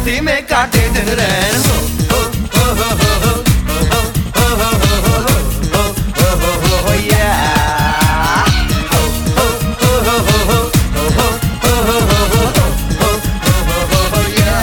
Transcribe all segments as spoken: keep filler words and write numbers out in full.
मस्ती में काटे दिन रैन हो हो हो हो हो हो हो हो हो हो हो हो हो हो या हो हो हो हो हो हो हो हो हो हो हो हो या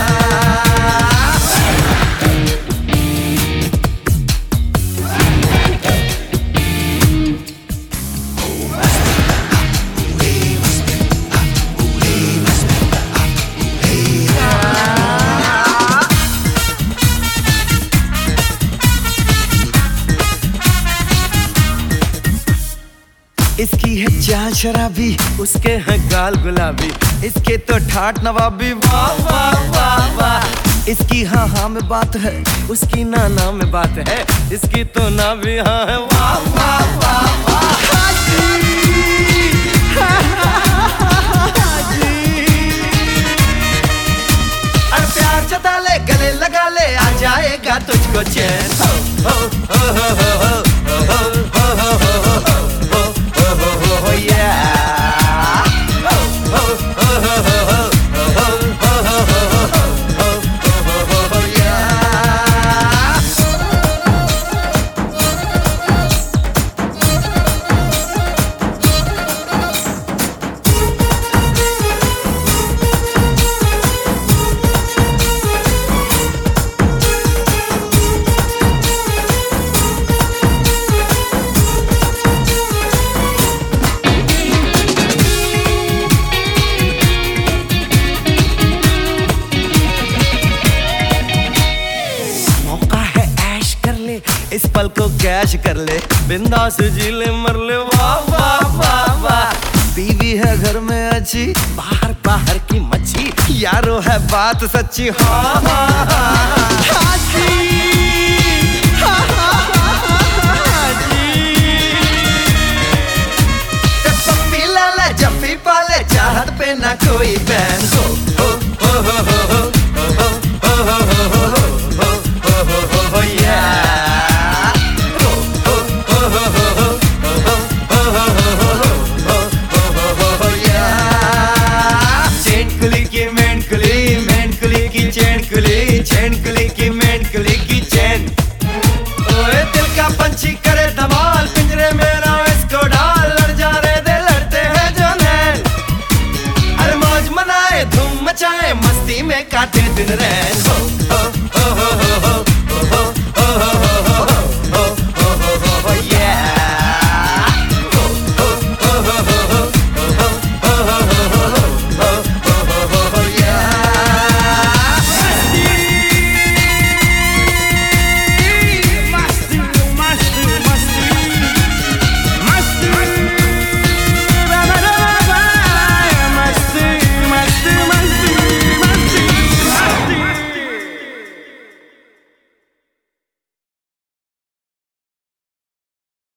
इसकी है चाल शराबी, उसके हैं गाल गुलाबी, इसके तो ठाट नवाबी वाह वाह वाह वाह। इसकी हाँ हाँ में बात है, उसकी ना ना में बात है, इसकी तो ना भी हाँ है वाह वाह वाह वाह। हाजी अरे प्यार जता ले, गले लगा ले, आ जाएगा तुझको चैन हो हो हो हो हो हो हो हो हो हो हो oh yeah oh oh oh oh oh oh oh yeah इस पल को कैश कर ले, बिंदास जी ले मर ले वाह वाह वाह वाह। बीवी है घर में अच्छी, बाहर बाहर की मच्छी, यारो है बात सच्ची हाँ हाँ हाँ हाजी हाँ हाँ हाँ जी। पप्पी लाले जफ्फी पाले, चाहत पे ना कोई बैन हो हो हो हो हो हो हो हो हो हो हो हो या चैन कुली की मैन कुली की चैन। ओए दिल का पंछी करे धमाल, पिंजरे में ना इसको डाल, लड़ जा रहे दे लड़ते हैं जो नैन। अरे मौज मनाए धूम मचाए, मस्ती में काटे दिन रैन हो